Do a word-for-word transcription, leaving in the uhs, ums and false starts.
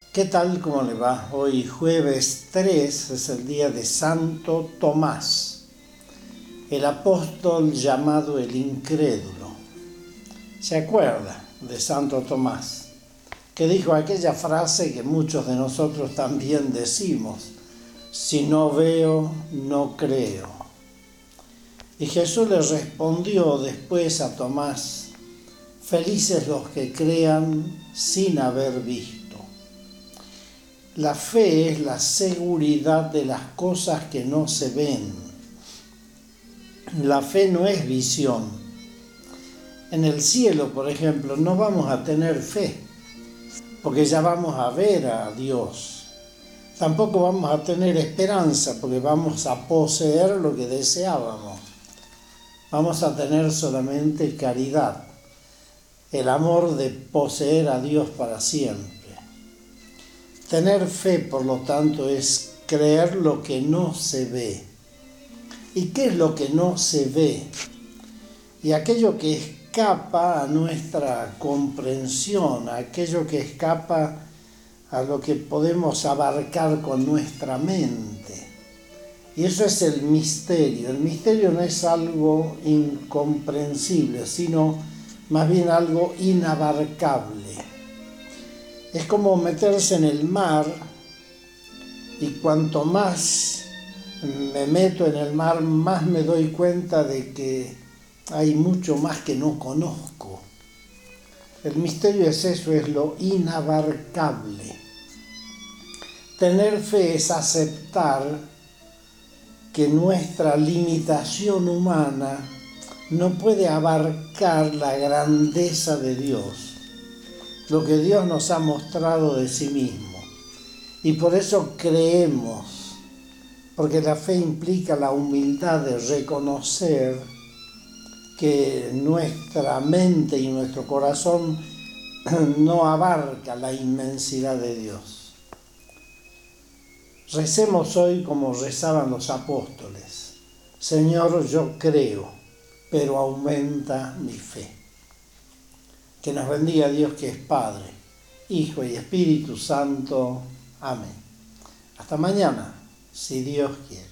¿Qué tal? ¿Cómo le va? Hoy jueves tres es el día de Santo Tomás, el apóstol llamado el incrédulo. ¿Se acuerda de Santo Tomás? Que dijo aquella frase que muchos de nosotros también decimos: si no veo, no creo. Y Jesús le respondió después a Tomás: felices los que crean sin haber visto. La fe es la seguridad de las cosas que no se ven. La fe no es visión. En el cielo, por ejemplo, no vamos a tener fe, porque ya vamos a ver a Dios. Tampoco vamos a tener esperanza, porque vamos a poseer lo que deseábamos. Vamos a tener solamente caridad, el amor de poseer a Dios para siempre. Tener fe, por lo tanto, es creer lo que no se ve. ¿Y qué es lo que no se ve? Y aquello que escapa a nuestra comprensión, aquello que escapa a lo que podemos abarcar con nuestra mente. Y eso es el misterio. El misterio no es algo incomprensible, sino más bien algo inabarcable. Es como meterse en el mar, y cuanto más me meto en el mar, más me doy cuenta de que hay mucho más que no conozco. El misterio es eso, es lo inabarcable. Tener fe es aceptar que nuestra limitación humana no puede abarcar la grandeza de Dios, lo que Dios nos ha mostrado de sí mismo. Y por eso creemos, porque la fe implica la humildad de reconocer que nuestra mente y nuestro corazón no abarca la inmensidad de Dios. Recemos hoy como rezaban los apóstoles: Señor, yo creo, pero aumenta mi fe. Que nos bendiga Dios, que es Padre, Hijo y Espíritu Santo. Amén. Hasta mañana, si Dios quiere.